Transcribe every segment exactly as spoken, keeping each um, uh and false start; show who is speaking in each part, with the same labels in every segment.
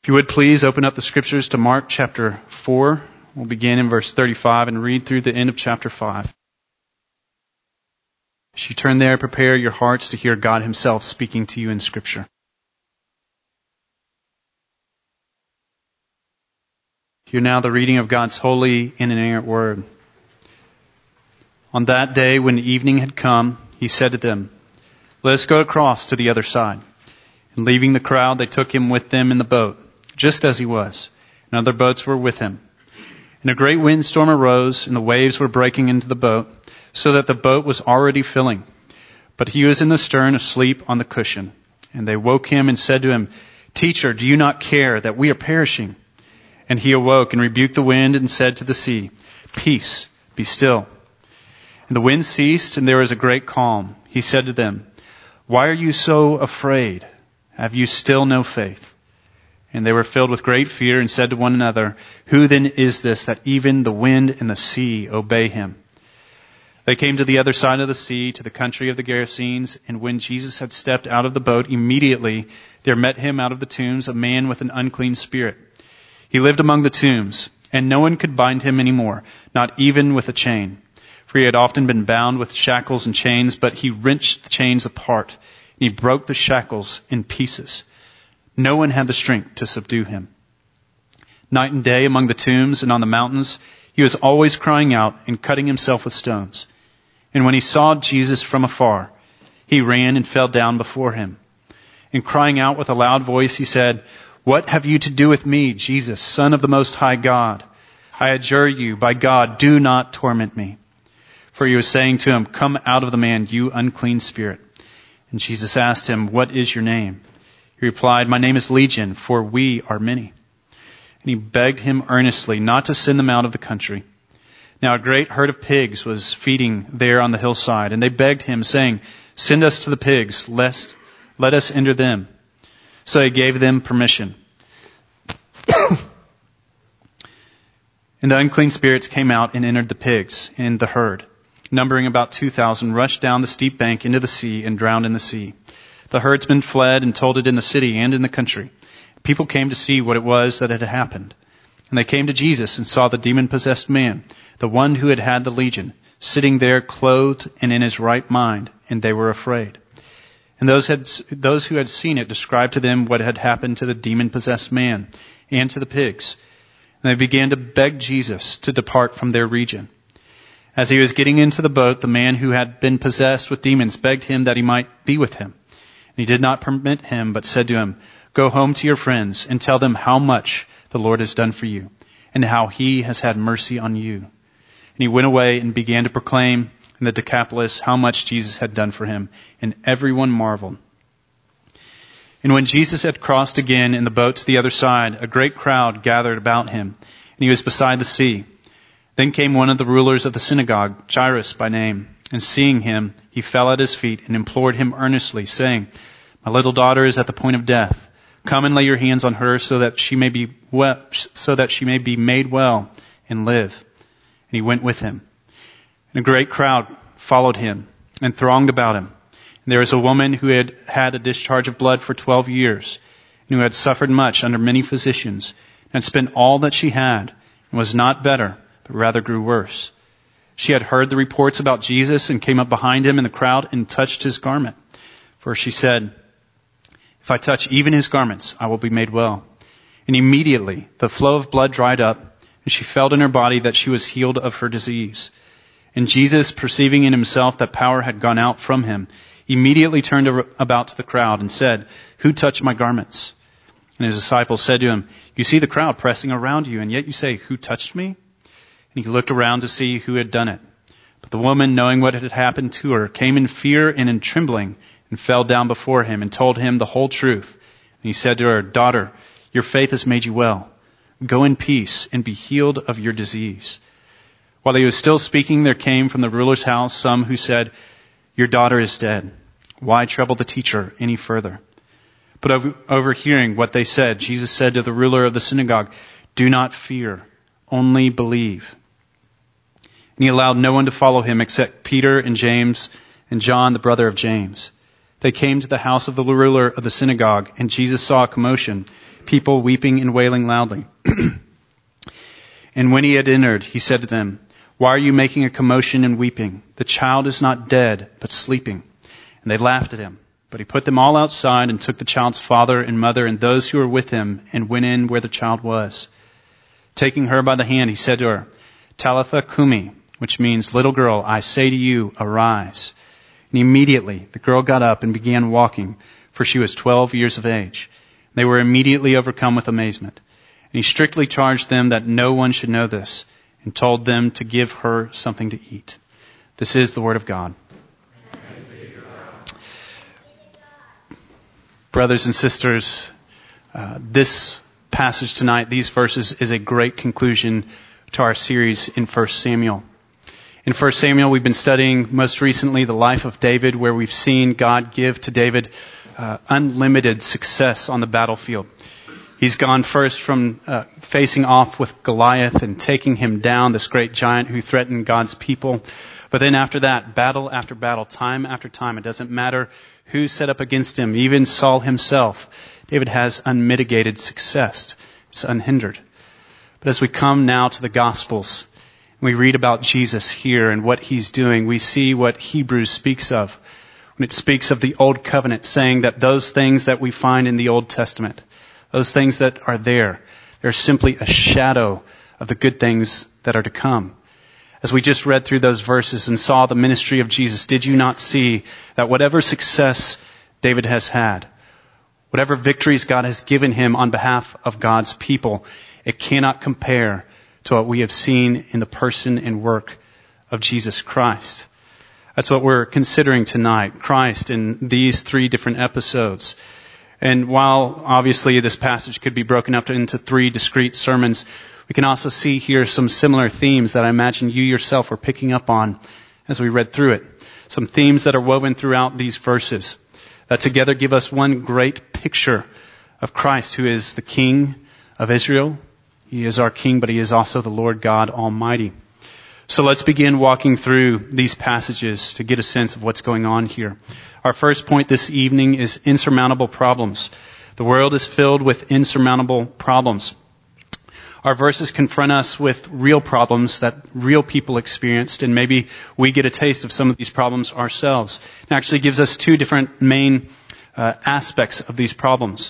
Speaker 1: If you would please open up the scriptures to Mark chapter four. We'll begin in verse thirty-five and read through the end of chapter five. As you turn there, prepare your hearts to hear God himself speaking to you in scripture. Hear now the reading of God's holy and inerrant word. On that day when evening had come, he said to them, "Let us go across to the other side." And leaving the crowd, they took him with them in the boat, just as he was, and other boats were with him. And a great windstorm arose, and the waves were breaking into the boat, so that the boat was already filling. But he was in the stern, asleep on the cushion. And they woke him and said to him, "Teacher, do you not care that we are perishing?" And he awoke and rebuked the wind and said to the sea, "Peace, be still." And the wind ceased, and there was a great calm. He said to them, "Why are you so afraid? Have you still no faith?" And they were filled with great fear and said to one another, "Who then is this that even the wind and the sea obey him?" They came to the other side of the sea, to the country of the Gerasenes, and when Jesus had stepped out of the boat, immediately there met him out of the tombs a man with an unclean spirit. He lived among the tombs, and no one could bind him any more, not even with a chain. For he had often been bound with shackles and chains, but he wrenched the chains apart, and he broke the shackles in pieces. No one had the strength to subdue him. Night and day among the tombs and on the mountains, he was always crying out and cutting himself with stones. And when he saw Jesus from afar, he ran and fell down before him. And crying out with a loud voice, he said, "What have you to do with me, Jesus, Son of the Most High God? I adjure you, by God, do not torment me." For he was saying to him, "Come out of the man, you unclean spirit." And Jesus asked him, "What is your name?" He replied, "My name is Legion, for we are many." And he begged him earnestly not to send them out of the country. Now a great herd of pigs was feeding there on the hillside, and they begged him, saying, "Send us to the pigs, lest let us enter them." So he gave them permission. And the unclean spirits came out and entered the pigs, and the herd, numbering about two thousand, rushed down the steep bank into the sea and drowned in the sea. The herdsmen fled and told it in the city and in the country. People came to see what it was that had happened. And they came to Jesus and saw the demon-possessed man, the one who had had the legion, sitting there clothed and in his right mind, and they were afraid. And those had, those who had seen it described to them what had happened to the demon-possessed man and to the pigs. And they began to beg Jesus to depart from their region. As he was getting into the boat, the man who had been possessed with demons begged him that he might be with him. And he did not permit him, but said to him, "Go home to your friends and tell them how much the Lord has done for you, and how he has had mercy on you." And he went away and began to proclaim in the Decapolis how much Jesus had done for him, and everyone marveled. And when Jesus had crossed again in the boat to the other side, a great crowd gathered about him, and he was beside the sea. Then came one of the rulers of the synagogue, Jairus by name, and seeing him, he fell at his feet and implored him earnestly, saying, "My little daughter is at the point of death. Come and lay your hands on her so that she may be well, so that she may be made well and live." And he went with him. And a great crowd followed him and thronged about him. And there was a woman who had had a discharge of blood for twelve years, and who had suffered much under many physicians, and had spent all that she had, and was not better, but rather grew worse. She had heard the reports about Jesus and came up behind him in the crowd and touched his garment. For she said, "If I touch even his garments, I will be made well." And immediately the flow of blood dried up, and she felt in her body that she was healed of her disease. And Jesus, perceiving in himself that power had gone out from him, immediately turned about to the crowd and said, "Who touched my garments?" And his disciples said to him, "You see the crowd pressing around you, and yet you say, 'Who touched me?'" And he looked around to see who had done it. But the woman, knowing what had happened to her, came in fear and in trembling and fell down before him and told him the whole truth. And he said to her, "Daughter, your faith has made you well. Go in peace and be healed of your disease." While he was still speaking, there came from the ruler's house some who said, "Your daughter is dead. Why trouble the teacher any further?" But over, overhearing what they said, Jesus said to the ruler of the synagogue, "Do not fear, only believe." And he allowed no one to follow him except Peter and James and John, the brother of James. They came to the house of the ruler of the synagogue, and Jesus saw a commotion people weeping and wailing loudly. And when he had entered, he said to them, "Why are you making a commotion and weeping? The child is not dead, but sleeping." And they laughed at him. But he put them all outside and took the child's father and mother and those who were with him and went in where the child was. Taking her by the hand, he said to her, "Talitha cumi," which means, "Little girl, I say to you, arise." And immediately the girl got up and began walking, for she was twelve years of age. They were immediately overcome with amazement. And he strictly charged them that no one should know this, and told them to give her something to eat. This is the word of God. Brothers and sisters, uh, this passage tonight, these verses, is a great conclusion to our series in First Samuel. In First Samuel, we've been studying most recently the life of David, where we've seen God give to David uh, unlimited success on the battlefield. He's gone first from uh, facing off with Goliath and taking him down, this great giant who threatened God's people. But then after that, battle after battle, time after time, it doesn't matter who's set up against him, even Saul himself, David has unmitigated success. It's unhindered. But as we come now to the Gospels, we read about Jesus here and what he's doing, we see what Hebrews speaks of when it speaks of the Old Covenant, saying that those things that we find in the Old Testament, those things that are there, they're simply a shadow of the good things that are to come. As we just read through those verses and saw the ministry of Jesus, did you not see that whatever success David has had, whatever victories God has given him on behalf of God's people, it cannot compare to what we have seen in the person and work of Jesus Christ. That's what we're considering tonight, Christ in these three different episodes. And while obviously this passage could be broken up into three discrete sermons, we can also see here some similar themes that I imagine you yourself were picking up on as we read through it. Some themes that are woven throughout these verses that together give us one great picture of Christ, who is the King of Israel. He is our King, but he is also the Lord God Almighty. So let's begin walking through these passages to get a sense of what's going on here. Our first point this evening is insurmountable problems. The world is filled with insurmountable problems. Our verses confront us with real problems that real people experienced, and maybe we get a taste of some of these problems ourselves. It actually gives us two different main uh, aspects of these problems.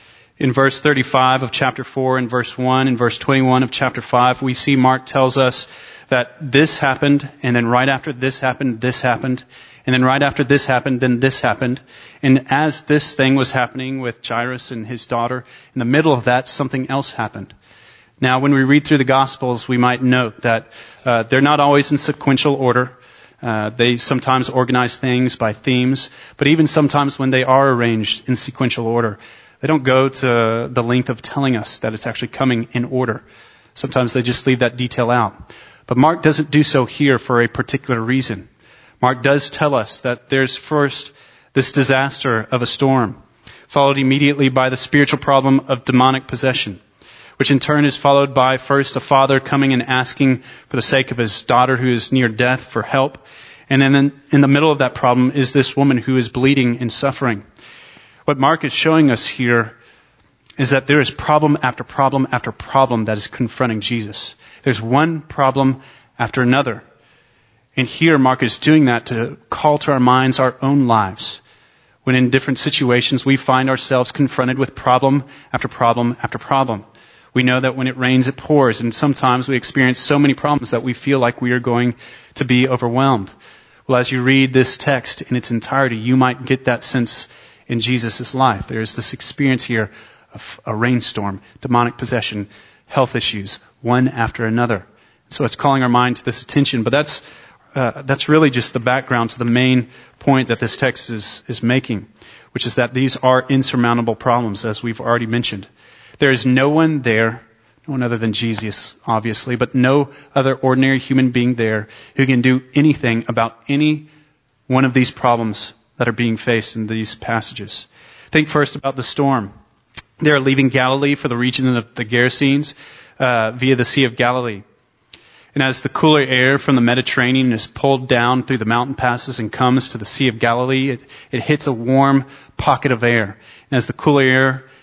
Speaker 1: In verse thirty-five of chapter four and verse one and verse twenty-one of chapter five, we see Mark tells us that this happened, and then right after this happened, this happened, and then right after this happened, then this happened. And as this thing was happening with Jairus and his daughter, in the middle of that, something else happened. Now, when we read through the Gospels, we might note that uh, they're not always in sequential order. Uh, they sometimes organize things by themes, but even sometimes when they are arranged in sequential order, they don't go to the length of telling us that it's actually coming in order. Sometimes they just leave that detail out. But Mark doesn't do so here for a particular reason. Mark does tell us that there's first this disaster of a storm, followed immediately by the spiritual problem of demonic possession, which in turn is followed by first a father coming and asking for the sake of his daughter who is near death for help. And then in the middle of that problem is this woman who is bleeding and suffering. What Mark is showing us here is that there is problem after problem after problem that is confronting Jesus. There's one problem after another. And here Mark is doing that to call to our minds our own lives, when in different situations we find ourselves confronted with problem after problem after problem. We know that when it rains, it pours, and sometimes we experience so many problems that we feel like we are going to be overwhelmed. Well, as you read this text in its entirety, you might get that sense in Jesus' life. There's this experience here of a rainstorm, demonic possession, health issues, one after another. So it's calling our mind to this attention, but that's uh, that's really just the background to the main point that this text is is making, which is that these are insurmountable problems, as we've already mentioned. There is no one there, no one other than Jesus, obviously, but no other ordinary human being there who can do anything about any one of these problems that are being faced in these passages. Think first about the storm. They're leaving Galilee for the region of the Gerasenes uh, via the Sea of Galilee. And as the cooler air from the Mediterranean is pulled down through the mountain passes and comes to the Sea of Galilee, it, it hits a warm pocket of air. And as the cooler air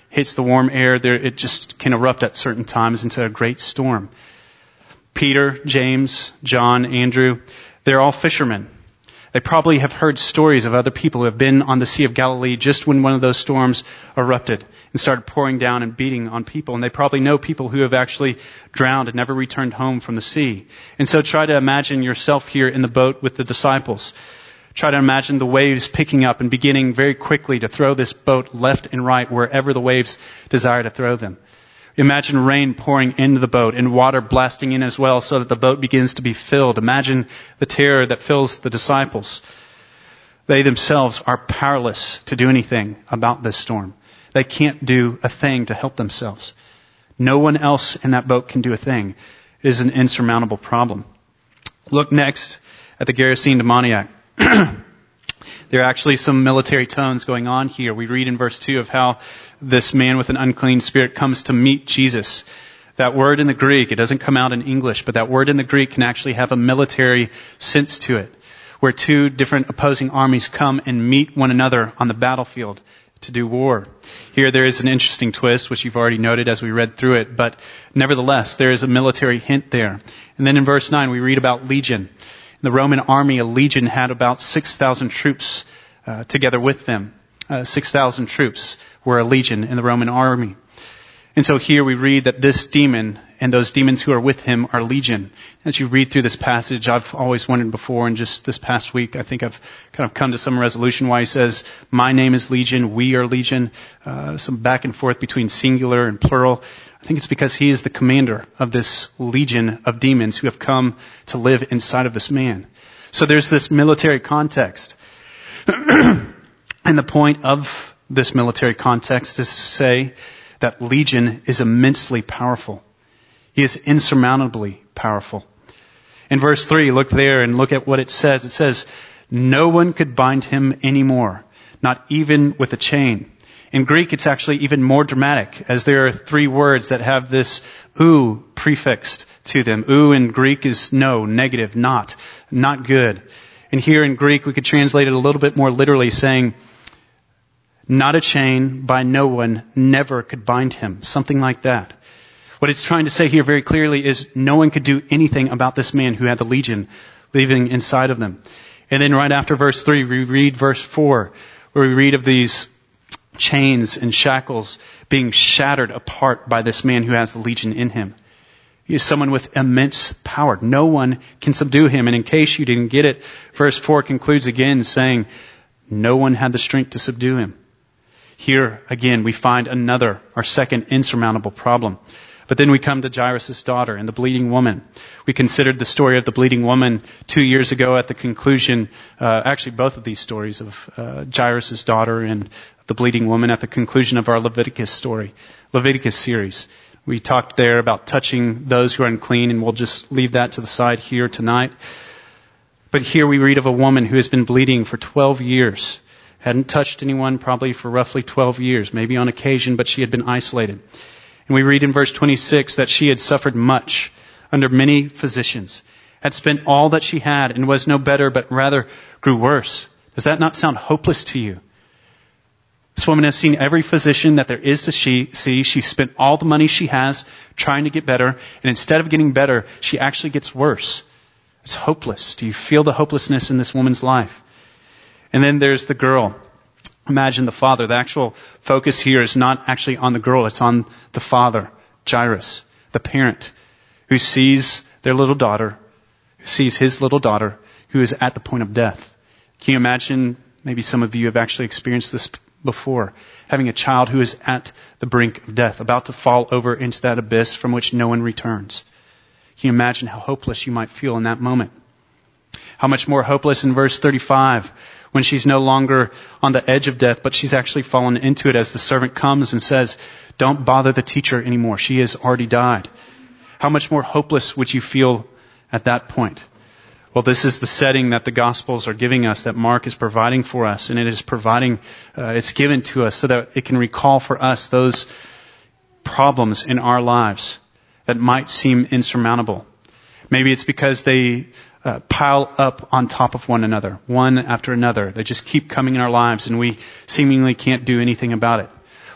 Speaker 1: hits the warm air, there, it just can erupt at certain times into a great storm. Peter, James, John, Andrew, they're all fishermen. They probably have heard stories of other people who have been on the Sea of Galilee just when one of those storms erupted and started pouring down and beating on people. And they probably know people who have actually drowned and never returned home from the sea. And so try to imagine yourself here in the boat with the disciples. Try to imagine the waves picking up and beginning very quickly to throw this boat left and right wherever the waves desire to throw them. Imagine rain pouring into the boat and water blasting in as well so that the boat begins to be filled. Imagine the terror that fills the disciples. They themselves are powerless to do anything about this storm. They can't do a thing to help themselves. No one else in that boat can do a thing. It is an insurmountable problem. Look next at the Gerasene demoniac. There are actually some military tones going on here. We read in verse two of how this man with an unclean spirit comes to meet Jesus. That word in the Greek, it doesn't come out in English, but that word in the Greek can actually have a military sense to it, where two different opposing armies come and meet one another on the battlefield to do war. Here there is an interesting twist, which you've already noted as we read through it, but nevertheless, there is a military hint there. And then in verse nine, we read about legion. In the Roman army, a legion had about six thousand troops uh, together with them. Uh, six thousand troops were a legion in the Roman army. And so here we read that this demon and those demons who are with him are legion. As you read through this passage, I've always wondered before, and just this past week, I think I've kind of come to some resolution why he says, my name is legion, we are legion, uh, some back and forth between singular and plural. I think it's because he is the commander of this legion of demons who have come to live inside of this man. So there's this military context. And the point of this military context is to say that legion is immensely powerful. He is insurmountably powerful. In verse three, look there and look at what it says. It says, no one could bind him anymore, not even with a chain. In Greek, it's actually even more dramatic, as there are three words that have this "ou" prefixed to them. "Ou" in Greek is no, negative, not, not good. And here in Greek, we could translate it a little bit more literally, saying, not a chain by no one never could bind him. Something like that. What it's trying to say here very clearly is no one could do anything about this man who had the legion living inside of them. And then right after verse three, we read verse four, where we read of these chains and shackles being shattered apart by this man who has the legion in him. He is someone with immense power. No one can subdue him. And in case you didn't get it, verse four concludes again saying, no one had the strength to subdue him. Here, again, we find another, our second insurmountable problem. But then we come to Jairus' daughter and the bleeding woman. We considered the story of the bleeding woman two years ago at the conclusion, uh, actually both of these stories of uh, Jairus' daughter and the bleeding woman at the conclusion of our Leviticus story, Leviticus series. We talked there about touching those who are unclean, and we'll just leave that to the side here tonight. But here we read of a woman who has been bleeding for twelve years. Hadn't touched anyone probably for roughly twelve years, maybe on occasion, but she had been isolated. And we read in verse twenty-six that she had suffered much under many physicians, had spent all that she had and was no better, but rather grew worse. Does that not sound hopeless to you? This woman has seen every physician that there is to see. She spent all the money she has trying to get better, and instead of getting better, she actually gets worse. It's hopeless. Do you feel the hopelessness in this woman's life? And then there's the girl. Imagine the father. The actual focus here is not actually on the girl. It's on the father, Jairus, the parent, who sees their little daughter, who sees his little daughter, who is at the point of death. Can you imagine, maybe some of you have actually experienced this before, having a child who is at the brink of death, about to fall over into that abyss from which no one returns. Can you imagine how hopeless you might feel in that moment? How much more hopeless in verse thirty-five, when she's no longer on the edge of death, but she's actually fallen into it as the servant comes and says, don't bother the teacher anymore. She has already died. How much more hopeless would you feel at that point? Well, this is the setting that the Gospels are giving us, that Mark is providing for us, and it is providing, uh, it's given to us so that it can recall for us those problems in our lives that might seem insurmountable. Maybe it's because they uh, pile up on top of one another, one after another. They just keep coming in our lives, and we seemingly can't do anything about it.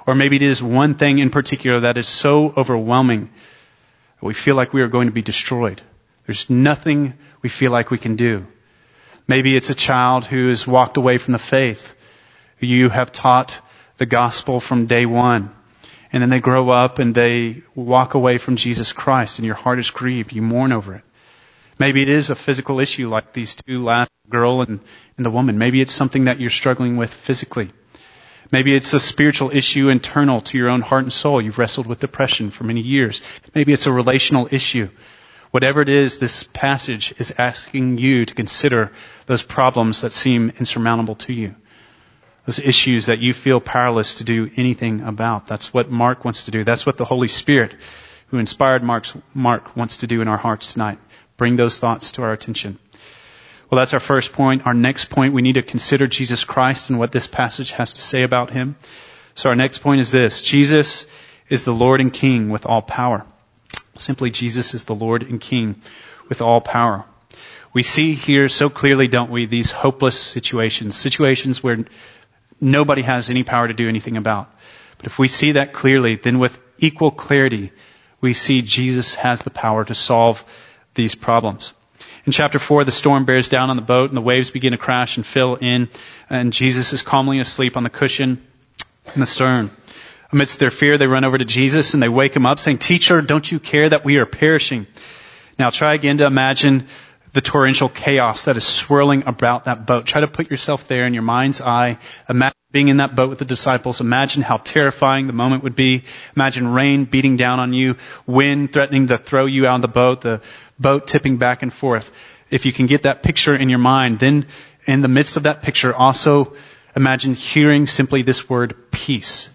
Speaker 1: Or maybe it is one thing in particular that is so overwhelming that we feel like we are going to be destroyed. There's nothing we feel like we can do. Maybe it's a child who has walked away from the faith. You have taught the gospel from day one. And then they grow up and they walk away from Jesus Christ and your heart is grieved. You mourn over it. Maybe it is a physical issue like these two last girl and, and the woman. Maybe it's something that you're struggling with physically. Maybe it's a spiritual issue internal to your own heart and soul. You've wrestled with depression for many years. Maybe it's a relational issue. Whatever it is, this passage is asking you to consider those problems that seem insurmountable to you. Those issues that you feel powerless to do anything about. That's what Mark wants to do. That's what the Holy Spirit, who inspired Mark's, Mark, wants to do in our hearts tonight. Bring those thoughts to our attention. Well, that's our first point. Our next point, we need to consider Jesus Christ and what this passage has to say about him. So our next point is this. Jesus is the Lord and King with all power. Simply, Jesus is the Lord and King with all power. We see here so clearly, don't we, these hopeless situations, situations where nobody has any power to do anything about. But if we see that clearly, then with equal clarity, we see Jesus has the power to solve these problems. In chapter four, the storm bears down on the boat and the waves begin to crash and fill in, and Jesus is calmly asleep on the cushion in the stern. Amidst their fear, they run over to Jesus and they wake him up saying, "Teacher, don't you care that we are perishing?" Now try again to imagine the torrential chaos that is swirling about that boat. Try to put yourself there in your mind's eye. Imagine being in that boat with the disciples. Imagine how terrifying the moment would be. Imagine rain beating down on you, wind threatening to throw you out of the boat, the boat tipping back and forth. If you can get that picture in your mind, then in the midst of that picture, also imagine hearing simply this word, peace.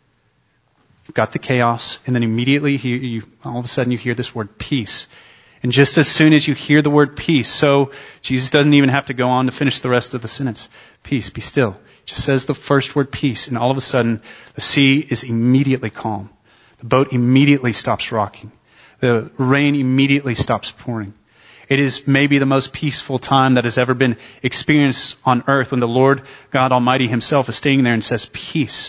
Speaker 1: You've got the chaos, and then immediately you, you, all of a sudden you hear this word, peace. And just as soon as you hear the word peace, so Jesus doesn't even have to go on to finish the rest of the sentence. Peace, be still. Just says the first word, peace, and all of a sudden the sea is immediately calm. The boat immediately stops rocking. The rain immediately stops pouring. It is maybe the most peaceful time that has ever been experienced on earth when the Lord God Almighty himself is standing there and says, peace.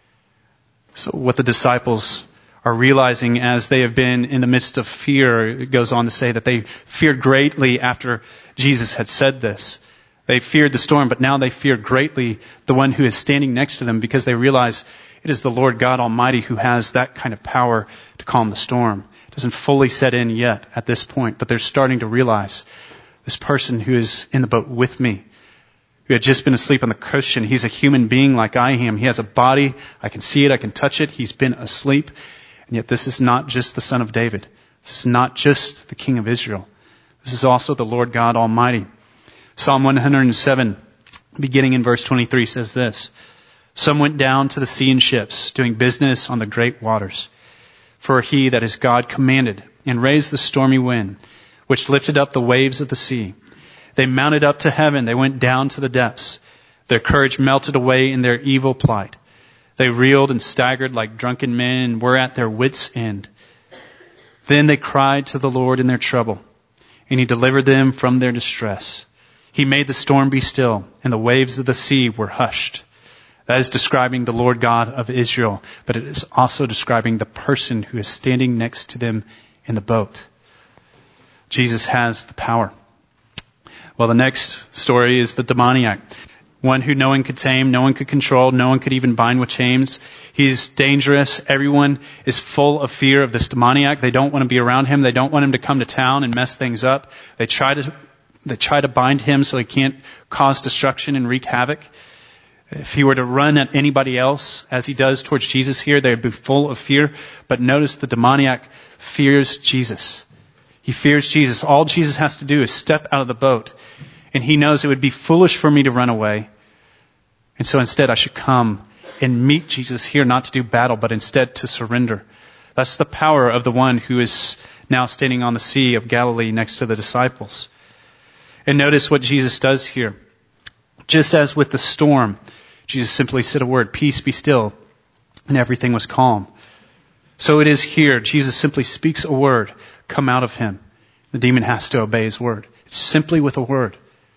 Speaker 1: So what the disciples are realizing as they have been in the midst of fear, it goes on to say that they feared greatly after Jesus had said this. They feared the storm, but now they fear greatly the one who is standing next to them because they realize it is the Lord God Almighty who has that kind of power to calm the storm. It doesn't fully set in yet at this point, but they're starting to realize this person who is in the boat with me, who had just been asleep on the cushion, he's a human being like I am. He has a body. I can see it. I can touch it. He's been asleep. And yet this is not just the Son of David. This is not just the King of Israel. This is also the Lord God Almighty. Psalm one hundred seven, beginning in verse twenty-three, says this. Some went down to the sea in ships, doing business on the great waters. For he, that is God, commanded and raised the stormy wind, which lifted up the waves of the sea. They mounted up to heaven. They went down to the depths. Their courage melted away in their evil plight. They reeled and staggered like drunken men and were at their wits' end. Then they cried to the Lord in their trouble, and he delivered them from their distress. He made the storm be still, and the waves of the sea were hushed. That is describing the Lord God of Israel, but it is also describing the person who is standing next to them in the boat. Jesus has the power. Well, the next story is the demoniac. One who no one could tame, no one could control, no one could even bind with chains. He's dangerous. Everyone is full of fear of this demoniac. They don't want to be around him. They don't want him to come to town and mess things up. They try to, they try to bind him so he can't cause destruction and wreak havoc. If he were to run at anybody else, as he does towards Jesus here, they'd be full of fear. But notice the demoniac fears Jesus. He fears Jesus. All Jesus has to do is step out of the boat. And he knows it would be foolish for me to run away. And so instead I should come and meet Jesus here, not to do battle, but instead to surrender. That's the power of the one who is now standing on the Sea of Galilee next to the disciples. And notice what Jesus does here. Just as with the storm, Jesus simply said a word, peace be still, and everything was calm. So it is here. Jesus simply speaks a word, come out of him. The demon has to obey his word. It's simply with a word.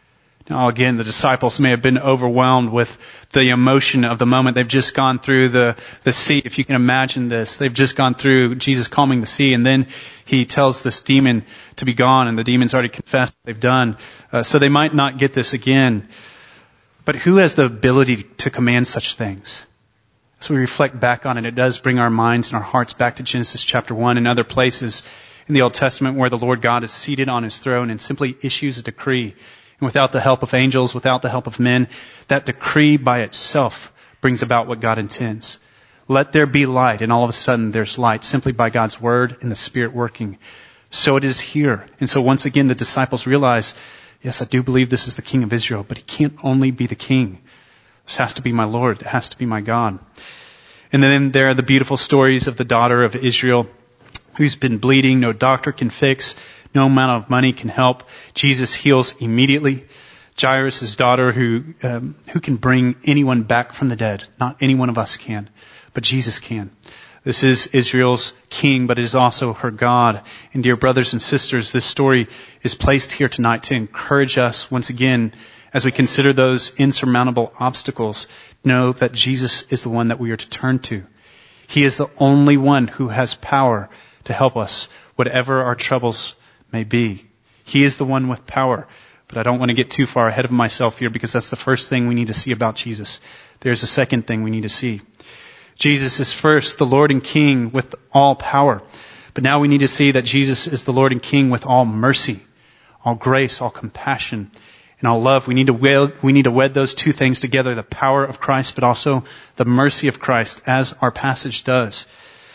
Speaker 1: Now, again, the disciples may have been overwhelmed with the emotion of the moment. They've just gone through the, the sea. If you can imagine this, they've just gone through Jesus calming the sea, and then he tells this demon to be gone, and the demon's already confessed what they've done. Uh, so they might not get this again. But who has the ability to command such things? As we reflect back on it, it does bring our minds and our hearts back to Genesis chapter one and other places in the Old Testament where the Lord God is seated on his throne and simply issues a decree. And without the help of angels, without the help of men, that decree by itself brings about what God intends. Let there be light, and all of a sudden there's light simply by God's word and the Spirit working. So it is here. And so once again the disciples realize, yes, I do believe this is the King of Israel, but he can't only be the King. This has to be my Lord. It has to be my God. And then there are the beautiful stories of the daughter of Israel who's been bleeding, no doctor can fix, no amount of money can help. Jesus heals immediately. Jairus' daughter who um, who can bring anyone back from the dead. Not any one of us can, but Jesus can. This is Israel's king, but it is also her God. And dear brothers and sisters, this story is placed here tonight to encourage us once again as we consider those insurmountable obstacles. Know that Jesus is the one that we are to turn to. He is the only one who has power to help us, whatever our troubles may be. He is the one with power. But I don't want to get too far ahead of myself here because that's the first thing we need to see about Jesus. There's a second thing we need to see. Jesus is first the Lord and King with all power. But now we need to see that Jesus is the Lord and King with all mercy, all grace, all compassion, and all love. We need to wed, we need to wed those two things together, the power of Christ, but also the mercy of Christ, as our passage does.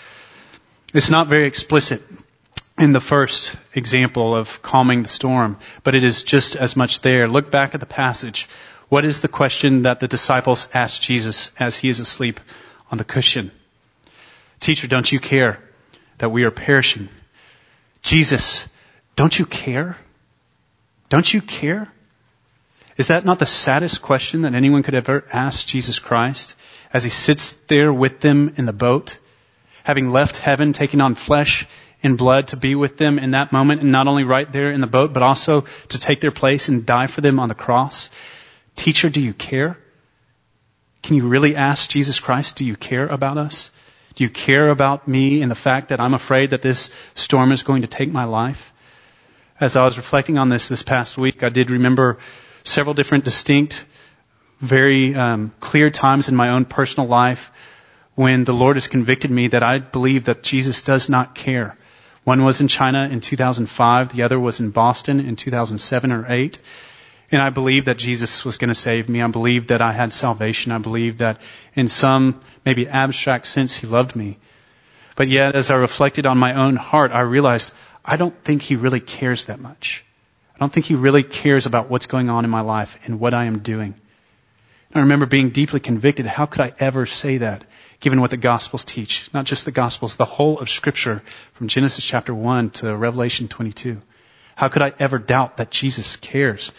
Speaker 1: It's not very explicit in the first example of calming the storm, but it is just as much there. Look back at the passage. What is the question that the disciples asked Jesus as he is asleep on the cushion? Teacher, don't you care that we are perishing? Jesus, don't you care? Don't you care? Is that not the saddest question that anyone could ever ask Jesus Christ as he sits there with them in the boat, having left heaven, taking on flesh and blood to be with them in that moment, and not only right there in the boat, but also to take their place and die for them on the cross? Teacher, do you care? Can you really ask Jesus Christ, do you care about us? Do you care about me and the fact that I'm afraid that this storm is going to take my life? As I was reflecting on this this past week, I did remember several different distinct, very um, clear times in my own personal life when the Lord has convicted me that I believe that Jesus does not care. One was in China in two thousand five. The other was in Boston in two thousand seven or eight. And I believed that Jesus was going to save me. I believed that I had salvation. I believed that in some maybe abstract sense he loved me. But yet, as I reflected on my own heart, I realized I don't think he really cares that much. I don't think he really cares about what's going on in my life and what I am doing. I remember being deeply convicted. How could I ever say that, given what the Gospels teach? Not just the Gospels, the whole of Scripture, from Genesis chapter one to Revelation twenty-two. How could I ever doubt that Jesus cares?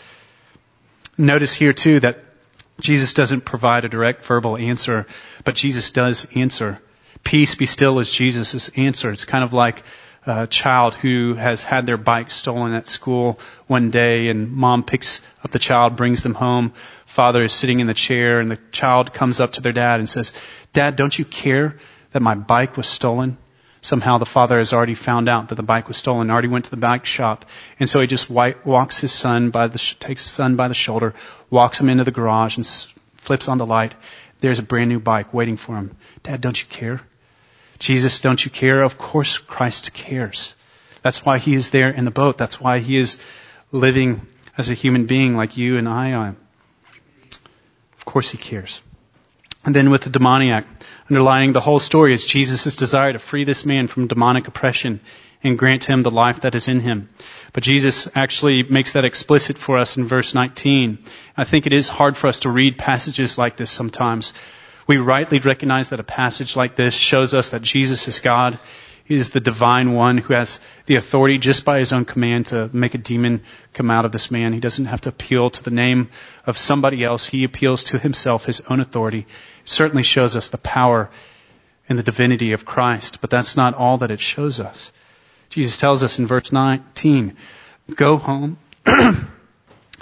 Speaker 1: Notice here too that Jesus doesn't provide a direct verbal answer, but Jesus does answer. Peace be still is Jesus' answer. It's kind of like a child who has had their bike stolen at school one day, and mom picks up the child, brings them home. Father is sitting in the chair, and the child comes up to their dad and says, "Dad, don't you care that my bike was stolen?" Somehow the father has already found out that the bike was stolen, already went to the bike shop. And so he just walks his son by the, takes his son by the shoulder, walks him into the garage and flips on the light. There's a brand new bike waiting for him. Dad, don't you care? Jesus, don't you care? Of course Christ cares. That's why he is there in the boat. That's why he is living as a human being like you and I are. Of course he cares. And then with the demoniac, underlying the whole story is Jesus' desire to free this man from demonic oppression and grant him the life that is in him. But Jesus actually makes that explicit for us in verse nineteen. I think it is hard for us to read passages like this sometimes. We rightly recognize that a passage like this shows us that Jesus is God. He is the divine one who has the authority just by his own command to make a demon come out of this man. He doesn't have to appeal to the name of somebody else. He appeals to himself, his own authority. It certainly shows us the power and the divinity of Christ, but that's not all that it shows us. Jesus tells us in verse nineteen, go home,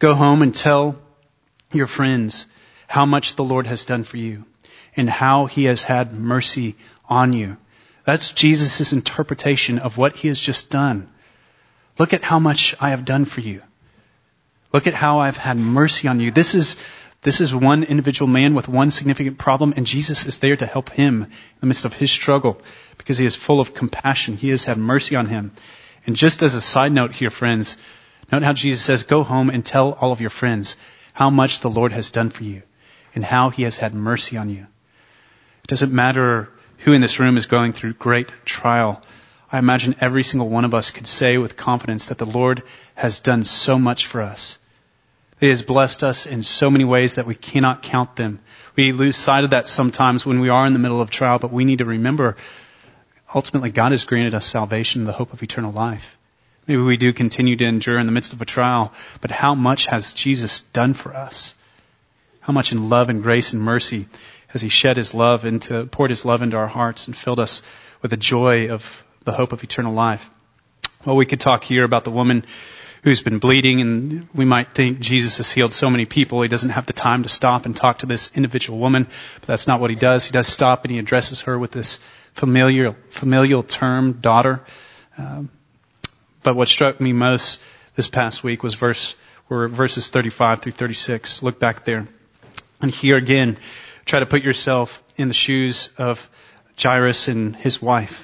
Speaker 1: Go home and tell your friends how much the Lord has done for you and how he has had mercy on you. That's Jesus' interpretation of what he has just done. Look at how much I have done for you. Look at how I've had mercy on you. This is, this is one individual man with one significant problem, and Jesus is there to help him in the midst of his struggle because he is full of compassion. He has had mercy on him. And just as a side note here, friends, note how Jesus says, go home and tell all of your friends how much the Lord has done for you and how he has had mercy on you. It doesn't matter who in this room is going through great trial. I imagine every single one of us could say with confidence that the Lord has done so much for us. He has blessed us in so many ways that we cannot count them. We lose sight of that sometimes when we are in the middle of trial, but we need to remember, ultimately, God has granted us salvation and the hope of eternal life. Maybe we do continue to endure in the midst of a trial, but how much has Jesus done for us? How much in love and grace and mercy has he shed his love into, poured his love into our hearts and filled us with the joy of the hope of eternal life? Well, we could talk here about the woman who's been bleeding, and we might think Jesus has healed so many people, he doesn't have the time to stop and talk to this individual woman, but that's not what he does. He does stop and he addresses her with this familiar, familial term, daughter. Um, but what struck me most this past week was verse, were verses thirty-five through thirty-six. Look back there. And here again, try to put yourself in the shoes of Jairus and his wife.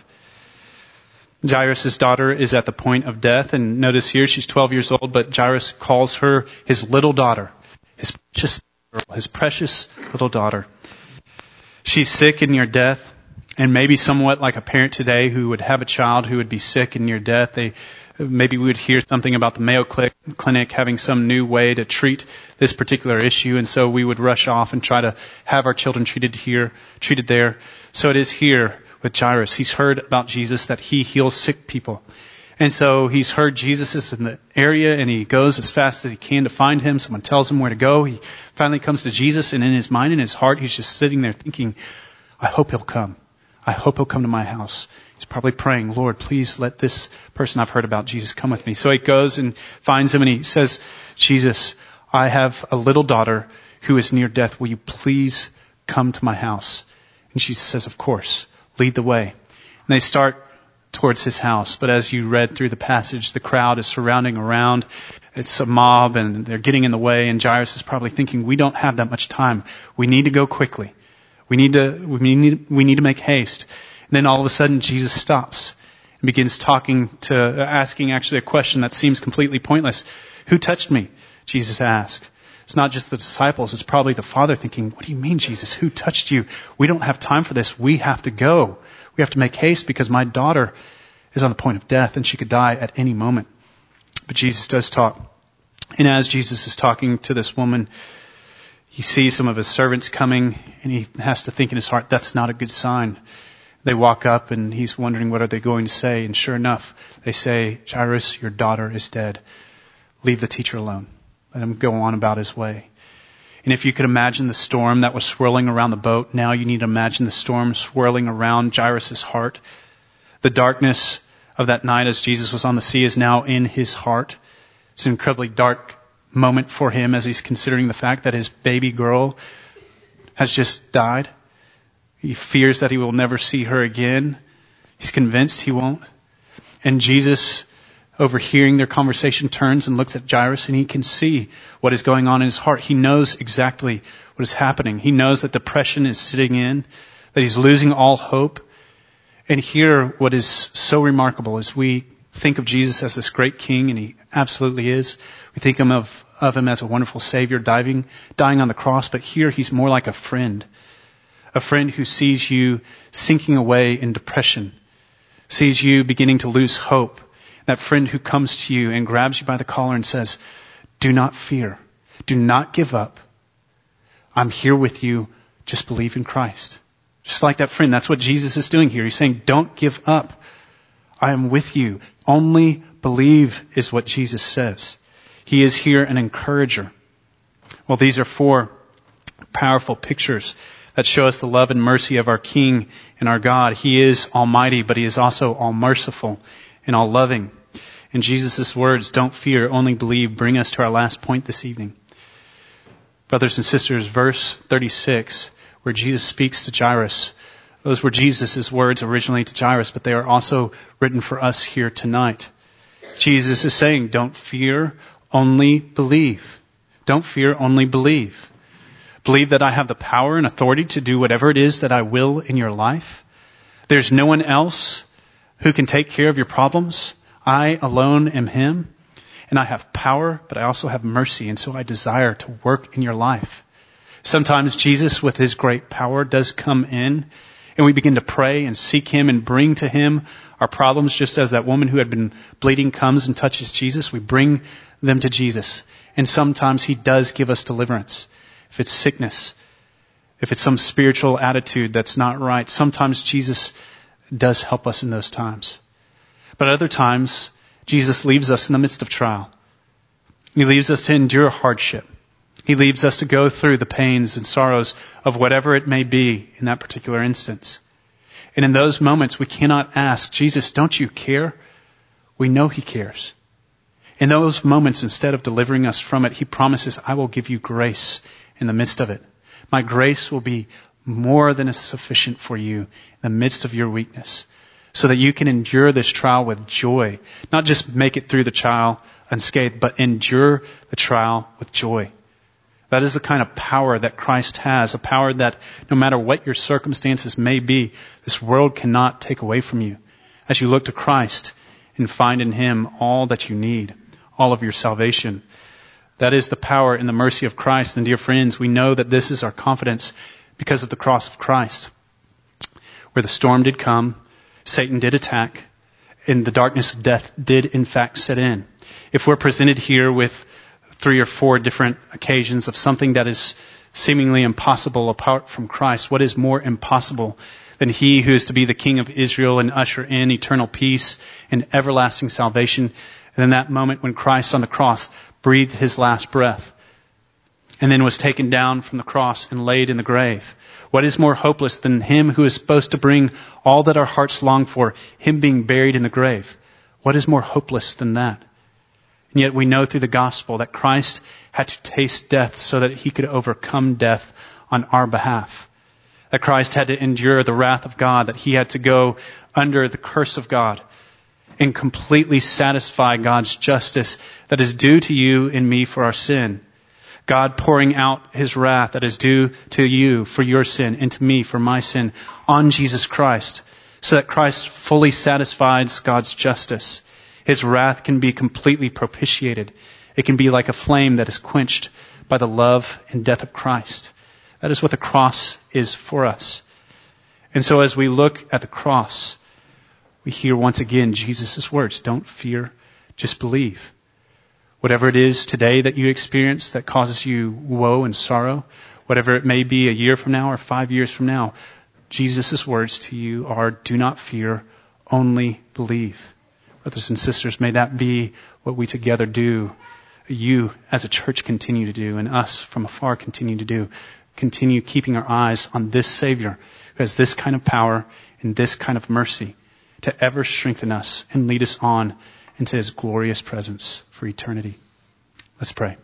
Speaker 1: Jairus' daughter is at the point of death, and notice here she's twelve years old, but Jairus calls her his little daughter, his precious girl, his precious little daughter. She's sick and near death, and maybe somewhat like a parent today who would have a child who would be sick and near death. They maybe we would hear something about the Mayo Clinic having some new way to treat this particular issue, and so we would rush off and try to have our children treated here, treated there. So it is here with Jairus. He's heard about Jesus, that he heals sick people. And so he's heard Jesus is in the area, and he goes as fast as he can to find him. Someone tells him where to go. He finally comes to Jesus, and in his mind and his heart, he's just sitting there thinking, I hope he'll come. I hope he'll come to my house. He's probably praying, Lord, please let this person I've heard about, Jesus, come with me. So he goes and finds him, and he says, Jesus, I have a little daughter who is near death. Will you please come to my house? And Jesus says, of course. Lead the way. And they start towards his house. But as you read through the passage, the crowd is surrounding around. It's a mob and they're getting in the way. And Jairus is probably thinking, we don't have that much time. We need to go quickly. We need to, we need, we need to make haste. And then all of a sudden Jesus stops and begins talking to, asking actually a question that seems completely pointless. Who touched me? Jesus asked. It's not just the disciples, it's probably the Father thinking, what do you mean, Jesus? Who touched you? We don't have time for this. We have to go. We have to make haste because my daughter is on the point of death and she could die at any moment. But Jesus does talk. And as Jesus is talking to this woman, he sees some of his servants coming and he has to think in his heart, that's not a good sign. They walk up and he's wondering what are they going to say. And sure enough, they say, Jairus, your daughter is dead. Leave the teacher alone. Let him go on about his way. And if you could imagine the storm that was swirling around the boat, now you need to imagine the storm swirling around Jairus' heart. The darkness of that night as Jesus was on the sea is now in his heart. It's an incredibly dark moment for him as he's considering the fact that his baby girl has just died. He fears that he will never see her again. He's convinced he won't. And Jesus, overhearing their conversation, turns and looks at Jairus, and he can see what is going on in his heart. He knows exactly what is happening. He knows that depression is sitting in, that he's losing all hope. And here, what is so remarkable is we think of Jesus as this great king, and he absolutely is. We think of, of him as a wonderful Savior dying, dying on the cross, but here he's more like a friend. A friend who sees you sinking away in depression, sees you beginning to lose hope. That friend who comes to you and grabs you by the collar and says, do not fear. Do not give up. I'm here with you. Just believe in Christ. Just like that friend. That's what Jesus is doing here. He's saying, don't give up. I am with you. Only believe is what Jesus says. He is here an encourager. Well, these are four powerful pictures that show us the love and mercy of our King and our God. He is almighty, but he is also all merciful and all loving. And Jesus' words, don't fear, only believe, bring us to our last point this evening. Brothers and sisters, verse thirty-six, where Jesus speaks to Jairus, those were Jesus' words originally to Jairus, but they are also written for us here tonight. Jesus is saying, don't fear, only believe. Don't fear, only believe. Believe that I have the power and authority to do whatever it is that I will in your life. There's no one else who can take care of your problems. I alone am Him. And I have power, but I also have mercy. And so I desire to work in your life. Sometimes Jesus, with His great power, does come in, and we begin to pray and seek Him and bring to Him our problems, just as that woman who had been bleeding comes and touches Jesus. We bring them to Jesus. And sometimes He does give us deliverance. If it's sickness, if it's some spiritual attitude that's not right, sometimes Jesus does help us in those times. But other times, Jesus leaves us in the midst of trial. He leaves us to endure hardship. He leaves us to go through the pains and sorrows of whatever it may be in that particular instance. And in those moments, we cannot ask, Jesus, don't you care? We know He cares. In those moments, instead of delivering us from it, He promises, I will give you grace in the midst of it. My grace will be more than sufficient for you in the midst of your weakness, so that you can endure this trial with joy. Not just make it through the trial unscathed, but endure the trial with joy. That is the kind of power that Christ has, a power that no matter what your circumstances may be, this world cannot take away from you. As you look to Christ and find in Him all that you need, all of your salvation. That is the power and the mercy of Christ. And dear friends, we know that this is our confidence because of the cross of Christ. Where the storm did come, Satan did attack, and the darkness of death did in fact set in. If we're presented here with three or four different occasions of something that is seemingly impossible apart from Christ, what is more impossible than He who is to be the King of Israel and usher in eternal peace and everlasting salvation? And in that moment when Christ on the cross breathed His last breath and then was taken down from the cross and laid in the grave. What is more hopeless than Him who is supposed to bring all that our hearts long for, Him being buried in the grave? What is more hopeless than that? And yet we know through the gospel that Christ had to taste death so that He could overcome death on our behalf. That Christ had to endure the wrath of God, that He had to go under the curse of God and completely satisfy God's justice that is due to you and me for our sin. God pouring out His wrath that is due to you for your sin and to me for my sin on Jesus Christ, so that Christ fully satisfies God's justice. His wrath can be completely propitiated. It can be like a flame that is quenched by the love and death of Christ. That is what the cross is for us. And so as we look at the cross, we hear once again Jesus' words, don't fear, just believe. Whatever it is today that you experience that causes you woe and sorrow, whatever it may be a year from now or five years from now, Jesus' words to you are, do not fear, only believe. Brothers and sisters, may that be what we together do, you as a church continue to do, and us from afar continue to do. Continue keeping our eyes on this Savior who has this kind of power and this kind of mercy to ever strengthen us and lead us on into His glorious presence for eternity. Let's pray.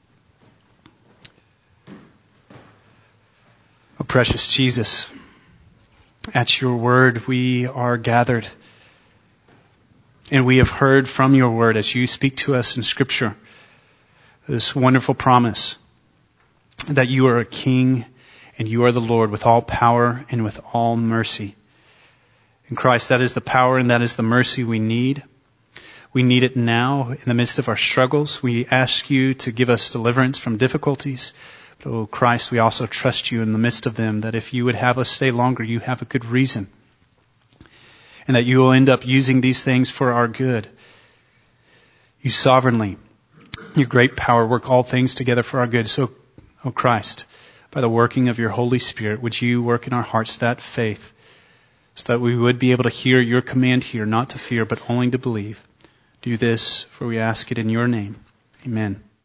Speaker 1: Oh, precious Jesus, at your word we are gathered. And we have heard from your word as you speak to us in Scripture this wonderful promise that you are a King and you are the Lord with all power and with all mercy. In Christ, that is the power and that is the mercy we need. We need it now in the midst of our struggles. We ask you to give us deliverance from difficulties. But, oh Christ, we also trust you in the midst of them, that if you would have us stay longer, you have a good reason. And that you will end up using these things for our good. You sovereignly, your great power, work all things together for our good. So, oh Christ, by the working of your Holy Spirit, would you work in our hearts that faith, so that we would be able to hear your command here, not to fear, but only to believe. Do this, for we ask it in your name. Amen.